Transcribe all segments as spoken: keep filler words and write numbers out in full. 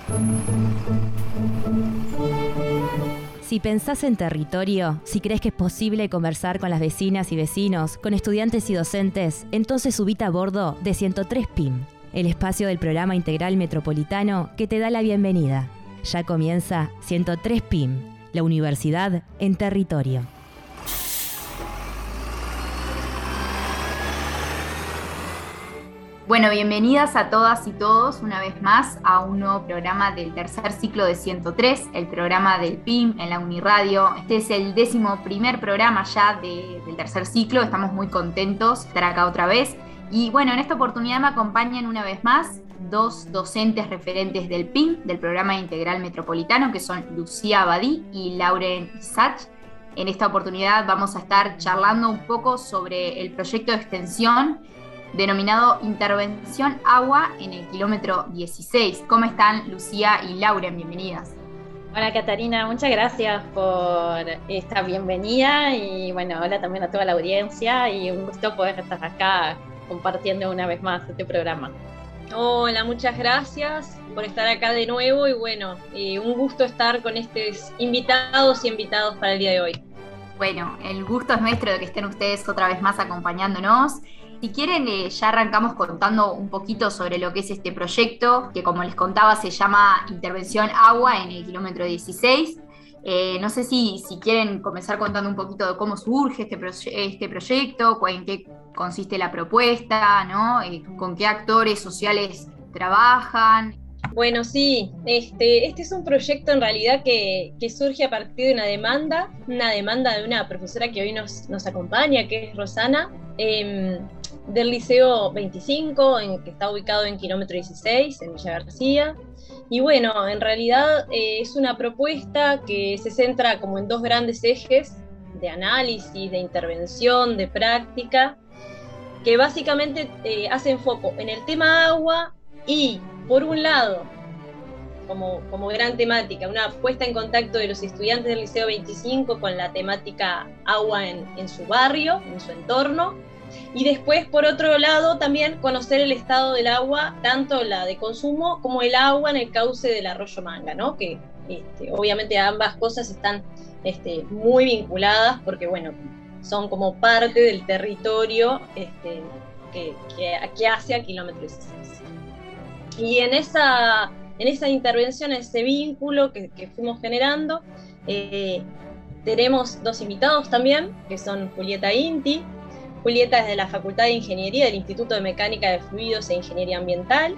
Si pensás en territorio, si crees que es posible conversar con las vecinas y vecinos, con estudiantes y docentes, entonces subite a bordo de ciento tres P I M, el espacio del Programa Integral Metropolitano que te da la bienvenida. Ya comienza ciento tres P I M, la universidad en territorio. Bueno, bienvenidas a todas y todos una vez más a un nuevo programa del tercer ciclo de ciento tres, el programa del P I M en la Uniradio. Este es el décimo primer programa ya de, del tercer ciclo, estamos muy contentos de estar acá otra vez. Y bueno, en esta oportunidad me acompañan una vez más dos docentes referentes del P I M, del Programa Integral Metropolitano, que son Lucía Abadí y Lauren Isach. En esta oportunidad vamos a estar charlando un poco sobre el proyecto de extensión denominado Intervención Agua en el kilómetro dieciséis. ¿Cómo están, Lucía y Lauren? Bienvenidas. Hola, Catarina, muchas gracias por esta bienvenida y bueno, hola también a toda la audiencia y un gusto poder estar acá compartiendo una vez más este programa. Hola, muchas gracias por estar acá de nuevo y bueno, eh, un gusto estar con estos invitados y invitados para el día de hoy. Bueno, el gusto es nuestro de que estén ustedes otra vez más acompañándonos. Si quieren, eh, ya arrancamos contando un poquito sobre lo que es este proyecto, que como les contaba se llama Intervención Agua en el kilómetro dieciséis. Eh, no sé si, si quieren comenzar contando un poquito de cómo surge este, proye- este proyecto, en qué consiste la propuesta, ¿no? Eh, con qué actores sociales trabajan. Bueno, sí, este, este es un proyecto en realidad que, que surge a partir de una demanda, una demanda de una profesora que hoy nos, nos acompaña, que es Rosana, eh, del Liceo veinticinco, en, que está ubicado en kilómetro dieciséis, en Villa García. Y bueno, en realidad eh, es una propuesta que se centra como en dos grandes ejes de análisis, de intervención, de práctica, que básicamente eh, hacen foco en el tema agua y, por un lado, como, como gran temática, una puesta en contacto de los estudiantes del Liceo veinticinco con la temática agua en, en su barrio, en su entorno, y después, por otro lado, también conocer el estado del agua, tanto la de consumo como el agua en el cauce del arroyo Manga, ¿no? Que este, obviamente ambas cosas están este, muy vinculadas porque, bueno, son como parte del territorio este, que, que, que hace a kilómetro dieciséis. Y en esa, en esa intervención, en ese vínculo que, que fuimos generando, eh, tenemos dos invitados también, que son Julieta e Inti. Julieta es de la Facultad de Ingeniería del Instituto de Mecánica de Fluidos e Ingeniería Ambiental,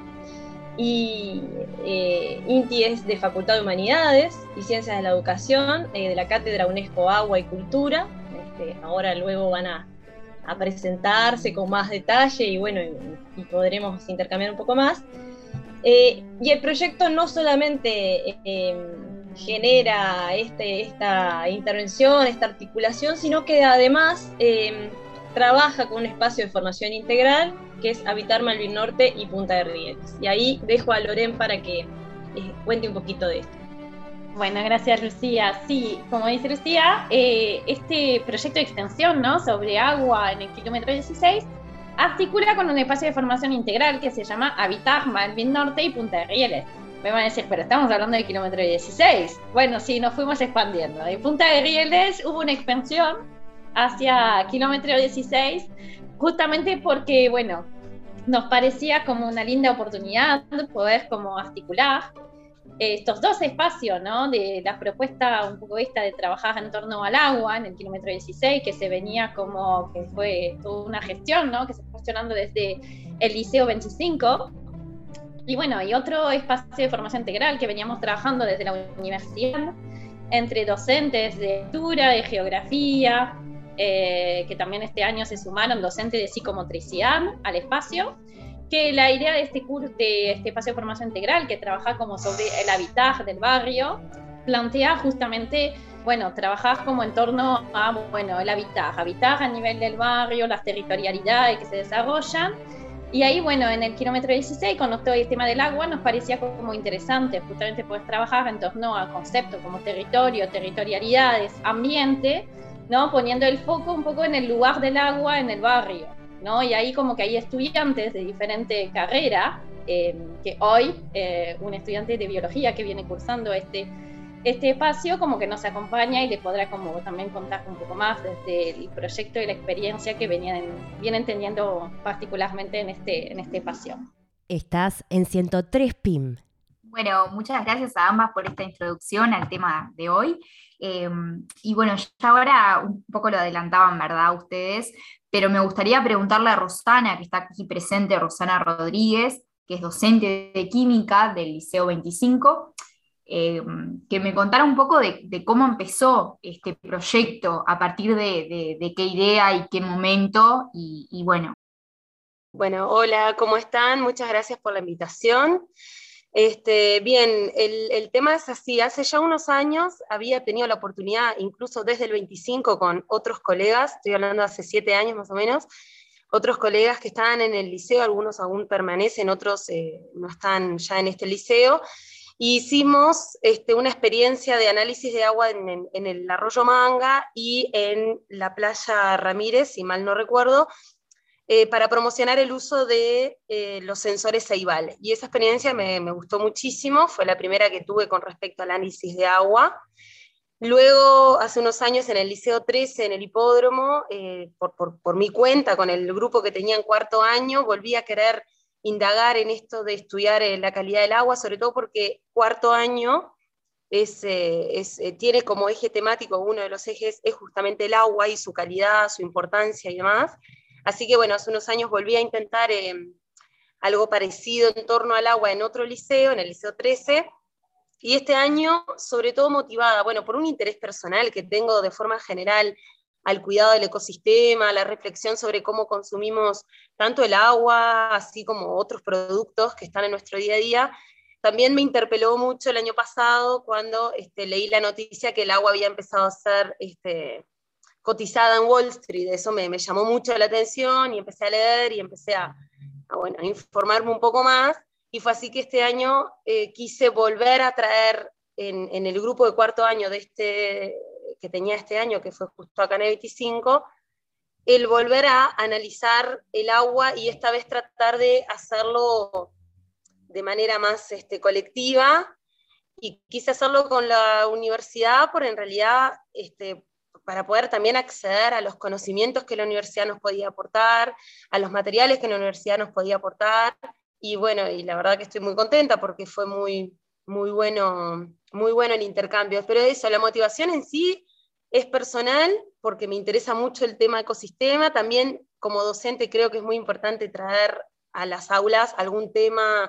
y eh, Inti es de Facultad de Humanidades y Ciencias de la Educación, eh, de la Cátedra UNESCO Agua y Cultura. Este, ahora luego van a, a presentarse con más detalle y bueno, y, y podremos intercambiar un poco más. Eh, y el proyecto no solamente eh, genera este, esta intervención, esta articulación, sino que además eh, trabaja con un espacio de formación integral que es Habitar Malvin Norte y Punta de Rieles. Y ahí dejo a Loren para que eh, cuente un poquito de esto. Bueno, gracias, Lucía. Sí, como dice Lucía, eh, este proyecto de extensión, ¿no?, sobre agua en el kilómetro dieciséis articula con un espacio de formación integral que se llama Habitar Malvin Norte y Punta de Rieles. Me van a decir, pero estamos hablando del kilómetro dieciséis. Bueno, sí, nos fuimos expandiendo. De Punta de Rieles hubo una expansión hacia kilómetro dieciséis, justamente porque, bueno, nos parecía como una linda oportunidad poder como articular estos dos espacios, ¿no?, de la propuesta un poco esta de trabajar en torno al agua en el kilómetro dieciséis, que se venía como, que fue toda una gestión, ¿no?, que se fue gestionando desde el Liceo veinticinco, y bueno, y otro espacio de formación integral que veníamos trabajando desde la universidad, entre docentes de lectura, de geografía, eh, que también este año se sumaron docentes de psicomotricidad al espacio, que la idea de este curso, de este espacio de formación integral, que trabaja como sobre el hábitat del barrio, plantea justamente, bueno, trabajar como en torno a, bueno, el hábitat, hábitat a nivel del barrio, las territorialidades que se desarrollan, y ahí, bueno, en el kilómetro dieciséis, con todo el tema del agua, nos parecía como interesante justamente poder trabajar en torno a conceptos como territorio, territorialidades, ambiente, ¿no?, poniendo el foco un poco en el lugar del agua en el barrio, ¿no? Y ahí como que hay estudiantes de diferente carrera eh, que hoy eh, un estudiante de biología que viene cursando este, este espacio como que nos acompaña y le podrá como también contar un poco más desde el proyecto y la experiencia que venían, vienen teniendo particularmente en este, en este espacio. Estás en ciento tres P I M. Bueno, muchas gracias a ambas por esta introducción al tema de hoy. Eh, y bueno, ya ahora un poco lo adelantaban, ¿verdad? Ustedes, pero me gustaría preguntarle a Rosana, que está aquí presente, Rosana Rodríguez, que es docente de química del Liceo veinticinco, eh, que me contara un poco de, de cómo empezó este proyecto, a partir de, de, de qué idea y qué momento, y, y bueno. Bueno, hola, ¿cómo están? Muchas gracias por la invitación. Este, bien, el, el tema es así, hace ya unos años había tenido la oportunidad, incluso desde el veinticinco, con otros colegas, estoy hablando de hace siete años más o menos, otros colegas que estaban en el liceo, algunos aún permanecen, otros eh, no están ya en este liceo, y hicimos este, una experiencia de análisis de agua en, en, en el arroyo Manga y en la playa Ramírez, si mal no recuerdo, Eh, para promocionar el uso de eh, los sensores Ceibal. Y esa experiencia me, me gustó muchísimo, fue la primera que tuve con respecto al análisis de agua. Luego, hace unos años en el Liceo trece, en el hipódromo, eh, por, por, por mi cuenta, con el grupo que tenía en cuarto año, volví a querer indagar en esto de estudiar eh, la calidad del agua, sobre todo porque cuarto año es, eh, es, eh, tiene como eje temático, uno de los ejes es justamente el agua y su calidad, su importancia y demás. Así que bueno, hace unos años volví a intentar eh, algo parecido en torno al agua en otro liceo, en el Liceo trece, y este año, sobre todo motivada, bueno, por un interés personal que tengo de forma general al cuidado del ecosistema, la reflexión sobre cómo consumimos tanto el agua, así como otros productos que están en nuestro día a día. También me interpeló mucho el año pasado cuando este, leí la noticia que el agua había empezado a ser este, cotizada en Wall Street. Eso me, me llamó mucho la atención y empecé a leer y empecé a, a, bueno, a informarme un poco más, y fue así que este año eh, quise volver a traer en, en el grupo de cuarto año de este, que tenía este año, que fue justo acá en el veinticinco, el volver a analizar el agua y esta vez tratar de hacerlo de manera más este, colectiva, y quise hacerlo con la universidad por en realidad este, para poder también acceder a los conocimientos que la universidad nos podía aportar, a los materiales que la universidad nos podía aportar, y bueno, y la verdad que estoy muy contenta porque fue muy, muy, bueno, muy bueno el intercambio. Pero eso, la motivación en sí es personal, porque me interesa mucho el tema ecosistema. También como docente creo que es muy importante traer a las aulas algún tema,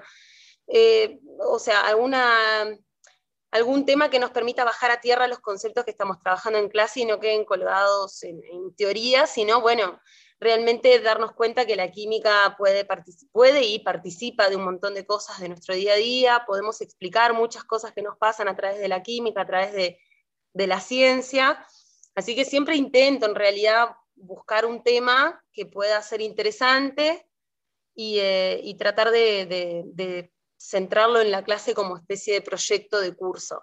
eh, o sea, alguna... algún tema que nos permita bajar a tierra los conceptos que estamos trabajando en clase y no queden colgados en, en teoría, sino, bueno, realmente darnos cuenta que la química puede, puede y participa de un montón de cosas de nuestro día a día, podemos explicar muchas cosas que nos pasan a través de la química, a través de, de la ciencia, así que siempre intento en realidad buscar un tema que pueda ser interesante y, eh, y tratar de, de, de centrarlo en la clase como especie de proyecto de curso.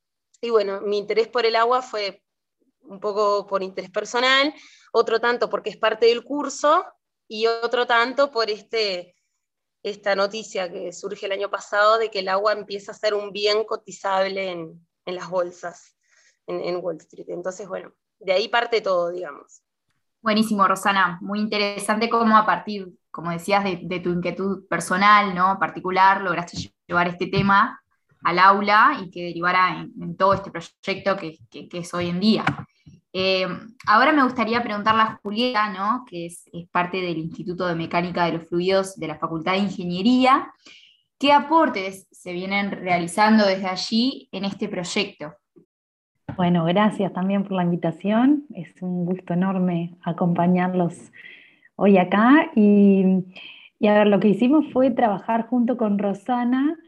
Y bueno, mi interés por el agua fue un poco por interés personal, otro tanto porque es parte del curso, y otro tanto por este, esta noticia que surge el año pasado de que el agua empieza a ser un bien cotizable en, en las bolsas, en, en Wall Street. Entonces, bueno, de ahí parte todo, digamos. Buenísimo, Rosana, muy interesante cómo a partir, como decías, de, de tu inquietud personal, ¿no? Particular, lograste llevar este tema al aula y que derivara en, en todo este proyecto que, que, que es hoy en día. Eh, ahora me gustaría preguntarle a Julieta, ¿no? Que es, es parte del Instituto de Mecánica de los Fluidos de la Facultad de Ingeniería, ¿qué aportes se vienen realizando desde allí en este proyecto? Bueno, gracias también por la invitación. Es un gusto enorme acompañarlos hoy acá. Y, y a ver, lo que hicimos fue trabajar junto con Rosana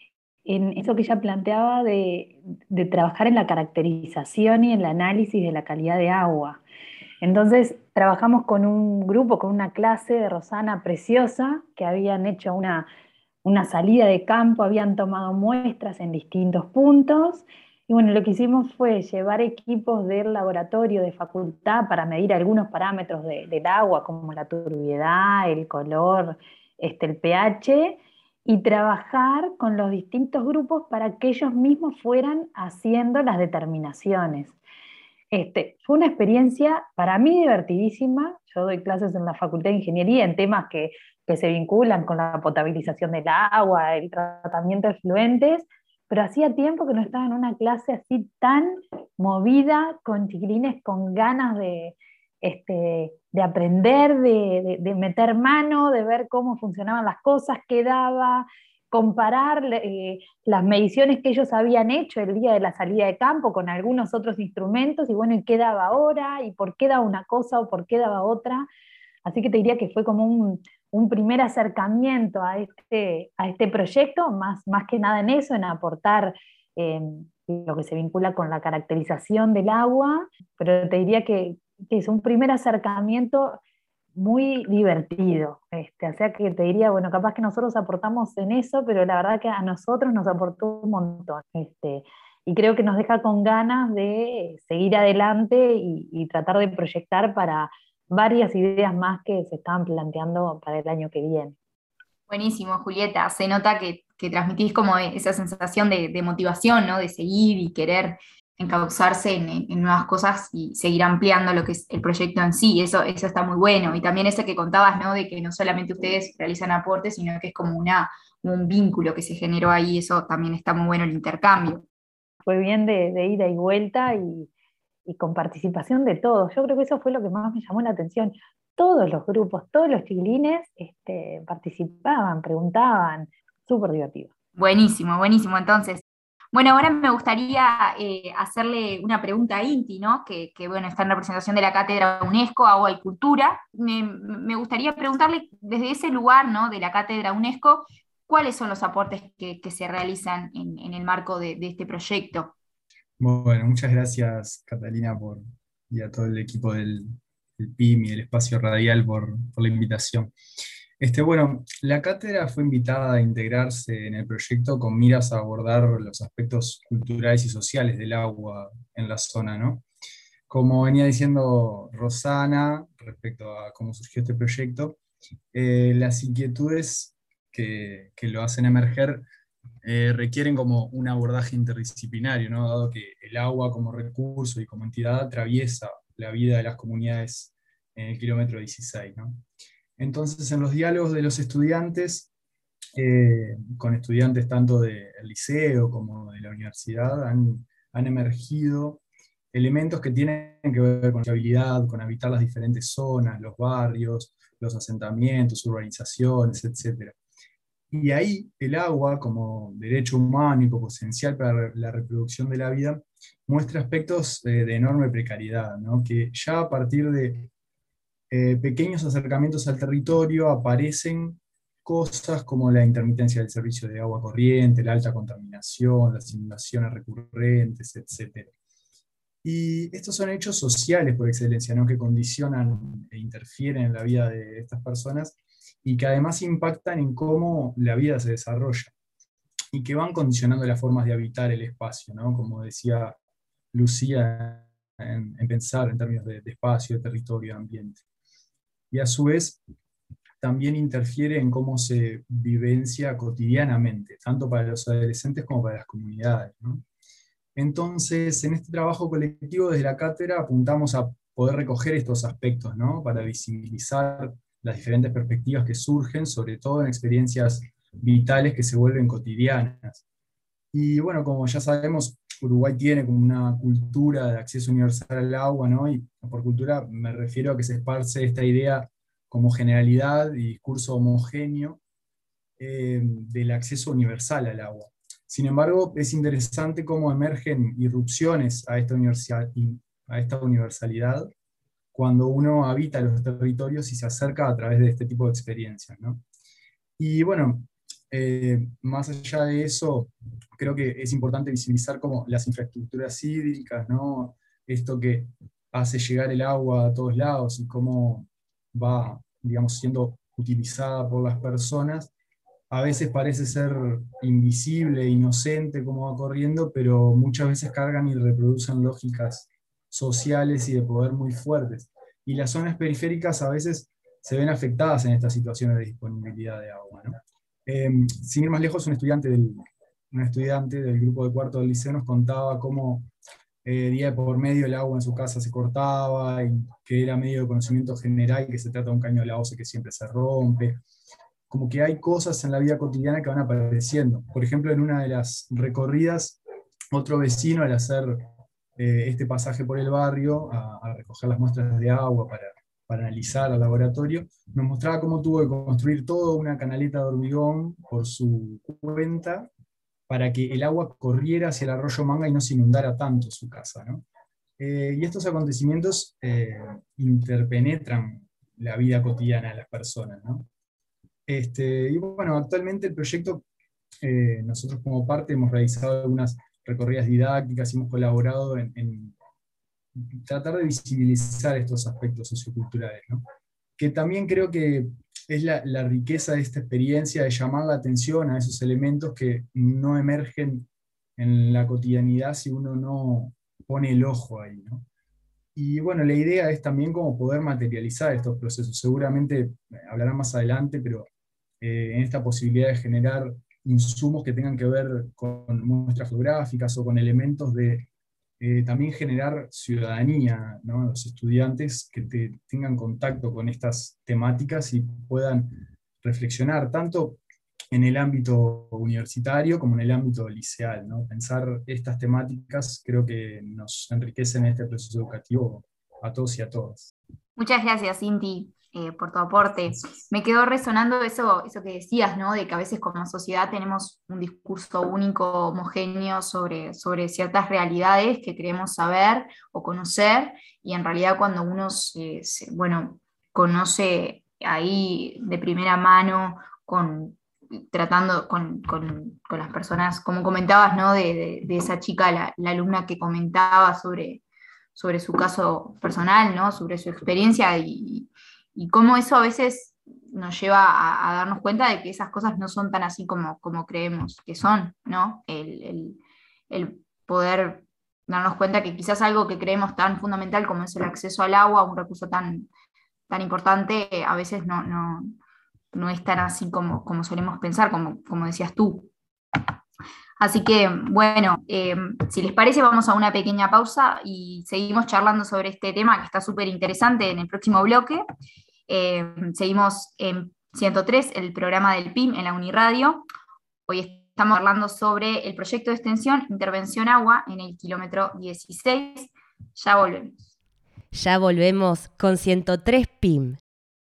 en eso que ella planteaba de, de trabajar en la caracterización y en el análisis de la calidad de agua. Entonces, trabajamos con un grupo, con una clase de Rosana preciosa, que habían hecho una, una salida de campo, habían tomado muestras en distintos puntos. Y bueno, lo que hicimos fue llevar equipos del laboratorio de facultad para medir algunos parámetros de, del agua, como la turbiedad, el color, este, el pH, y trabajar con los distintos grupos para que ellos mismos fueran haciendo las determinaciones. Este, fue una experiencia para mí divertidísima. Yo doy clases en la Facultad de Ingeniería en temas que, que se vinculan con la potabilización del agua, el tratamiento de efluentes, pero hacía tiempo que no estaba en una clase así tan movida, con chiquilines con ganas de, este, de aprender, de, de, de meter mano, de ver cómo funcionaban las cosas, qué daba, comparar eh, las mediciones que ellos habían hecho el día de la salida de campo con algunos otros instrumentos, y bueno, ¿y qué daba ahora? ¿Y por qué daba una cosa o por qué daba otra? Así que te diría que fue como un, un primer acercamiento a este, a este proyecto, más, más que nada en eso, en aportar eh, lo que se vincula con la caracterización del agua, pero te diría que, que es un primer acercamiento muy divertido. Este, o sea que te diría, bueno, capaz que nosotros aportamos en eso, pero la verdad que a nosotros nos aportó un montón. Este, y creo que nos deja con ganas de seguir adelante y, y tratar de proyectar para varias ideas más que se estaban planteando para el año que viene. Buenísimo, Julieta. Se nota que, que transmitís como esa sensación de, de motivación, ¿no? De seguir y querer encauzarse en, en nuevas cosas y seguir ampliando lo que es el proyecto en sí. Eso, eso está muy bueno. Y también eso que contabas, ¿no? De que no solamente ustedes realizan aportes, sino que es como una, un vínculo que se generó ahí. Eso también está muy bueno, el intercambio. Fue bien de, de ida y vuelta y, y con participación de todos. Yo creo que eso fue lo que más me llamó la atención. Todos los grupos, todos los chiquilines este, participaban, preguntaban, súper divertido. Buenísimo, buenísimo. Entonces, bueno, ahora me gustaría eh, hacerle una pregunta a Inti, ¿no? Que, que, bueno, está en representación de la Cátedra UNESCO, Agua y Cultura. Me, me gustaría preguntarle desde ese lugar, ¿no? De la Cátedra UNESCO, ¿cuáles son los aportes que, que se realizan en, en el marco de, de este proyecto? Bueno, muchas gracias, Catalina, por, y a todo el equipo del, del P I M y del Espacio Radial por, por la invitación. Este, bueno, la cátedra fue invitada a integrarse en el proyecto con miras a abordar los aspectos culturales y sociales del agua en la zona, ¿no? Como venía diciendo Rosana respecto a cómo surgió este proyecto, eh, las inquietudes que, que lo hacen emerger eh, requieren como un abordaje interdisciplinario, ¿no? Dado que el agua como recurso y como entidad atraviesa la vida de las comunidades en el kilómetro dieciséis, ¿no? Entonces, en los diálogos de los estudiantes, eh, con estudiantes tanto del liceo como de la universidad, han, han emergido elementos que tienen que ver con la habilidad, con habitar las diferentes zonas, los barrios, los asentamientos, urbanizaciones, etcétera. Y ahí el agua, como derecho humano y como esencial para la reproducción de la vida, muestra aspectos eh, de enorme precariedad, ¿no? Que ya a partir de Eh, pequeños acercamientos al territorio aparecen cosas como la intermitencia del servicio de agua corriente, la alta contaminación, las inundaciones recurrentes, etcétera. Y estos son hechos sociales por excelencia, ¿no? Que condicionan e interfieren en la vida de estas personas y que además impactan en cómo la vida se desarrolla y que van condicionando las formas de habitar el espacio, ¿no? Como decía Lucía, en, en pensar en términos de, de espacio, de territorio, de ambiente. Y a su vez también interfiere en cómo se vivencia cotidianamente, tanto para los adolescentes como para las comunidades, ¿no? Entonces, en este trabajo colectivo desde la cátedra apuntamos a poder recoger estos aspectos, ¿no? Para visibilizar las diferentes perspectivas que surgen, sobre todo en experiencias vitales que se vuelven cotidianas. Y bueno, como ya sabemos, Uruguay tiene como una cultura de acceso universal al agua, ¿no? Y por cultura me refiero a que se esparce esta idea como generalidad y discurso homogéneo eh, del acceso universal al agua. Sin embargo, es interesante cómo emergen irrupciones a esta, a esta universalidad cuando uno habita los territorios y se acerca a través de este tipo de experiencias, ¿no? Y bueno, Eh, más allá de eso, creo que es importante visibilizar como las infraestructuras hídricas, ¿no? Esto que hace llegar el agua a todos lados y cómo va, digamos, siendo utilizada por las personas. A veces parece ser invisible, inocente cómo va corriendo, pero muchas veces cargan y reproducen lógicas sociales y de poder muy fuertes. Y las zonas periféricas a veces se ven afectadas en estas situaciones de disponibilidad de agua, ¿no? Eh, sin ir más lejos, un estudiante, del, un estudiante del grupo de cuarto del liceo nos contaba cómo eh, día por medio el agua en su casa se cortaba, y que era medio de conocimiento general que se trata de un caño de la O C E que siempre se rompe. Como que hay cosas en la vida cotidiana que van apareciendo. Por ejemplo, en una de las recorridas, otro vecino, al hacer eh, este pasaje por el barrio, a, a recoger las muestras de agua para, para analizar al laboratorio, nos mostraba cómo tuvo que construir toda una canaleta de hormigón por su cuenta para que el agua corriera hacia el arroyo Manga y no se inundara tanto su casa, ¿no? Eh, y estos acontecimientos eh, interpenetran la vida cotidiana de las personas, ¿no? Este, y bueno, actualmente el proyecto, eh, nosotros como parte hemos realizado algunas recorridas didácticas y hemos colaborado en, en tratar de visibilizar estos aspectos socioculturales, ¿no? Que también creo que es la, la riqueza de esta experiencia de llamar la atención a esos elementos que no emergen en la cotidianidad si uno no pone el ojo ahí, ¿no? Y bueno, la idea es también como poder materializar estos procesos. Seguramente eh, hablarán más adelante, pero eh, en esta posibilidad de generar insumos que tengan que ver con muestras geográficas o con elementos de eh, también generar ciudadanía, ¿no? Los estudiantes que te, tengan contacto con estas temáticas y puedan reflexionar tanto en el ámbito universitario como en el ámbito liceal, ¿no? Pensar estas temáticas creo que nos enriquecen en este proceso educativo a todos y a todas. Muchas gracias, Cinti, eh, por tu aporte. Me quedó resonando eso, eso que decías, ¿no? De que a veces como sociedad tenemos un discurso único, homogéneo sobre, sobre ciertas realidades que queremos saber o conocer, y en realidad cuando uno se, se, bueno, conoce ahí de primera mano, con, tratando con, con, con las personas, como comentabas, ¿no? De, de, de esa chica, la, la alumna que comentaba sobre sobre su caso personal, ¿no? Sobre su experiencia y, y cómo eso a veces nos lleva a, a darnos cuenta de que esas cosas no son tan así como, como creemos que son, ¿no? El, el, el poder darnos cuenta que quizás algo que creemos tan fundamental como es el acceso al agua, un recurso tan, tan importante, a veces no, no, no es tan así como, como solemos pensar, como, como decías tú. Así que, bueno, eh, si les parece, vamos a una pequeña pausa y seguimos charlando sobre este tema que está súper interesante en el próximo bloque. Eh, seguimos en ciento tres, el programa del P I M en la Uniradio. Hoy estamos hablando sobre el proyecto de extensión Intervención Agua en el kilómetro dieciséis. Ya volvemos. Ya volvemos con ciento tres P I M.